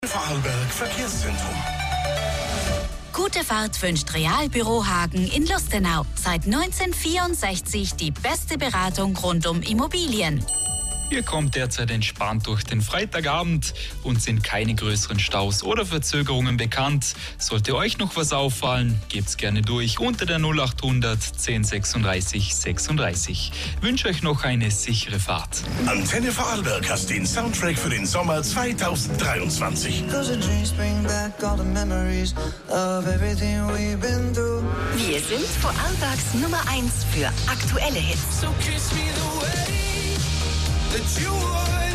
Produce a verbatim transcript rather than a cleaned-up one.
Vorarlberg Verkehrszentrum. Gute Fahrt wünscht Realbüro Hagen in Lustenau. Seit neunzehnhundertvierundsechzig die beste Beratung rund um Immobilien. Ihr kommt derzeit entspannt durch den Freitagabend und sind keine größeren Staus oder Verzögerungen bekannt. Sollte euch noch was auffallen, gebt's gerne durch unter der null achthundert zehn sechsunddreißig sechsunddreißig. Wünsche euch noch eine sichere Fahrt. Antenne Vorarlberg hast den Soundtrack für den Sommer zweitausenddreiundzwanzig. Wir sind Vorarlbergs Nummer eins für aktuelle Hits. So kiss me the way that you would.